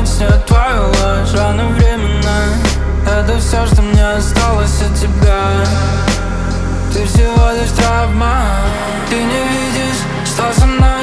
понять всю твою ложь. Рано временно, это все, что мне осталось от тебя. Ты всего лишь травма. Ты не видишь, что со мной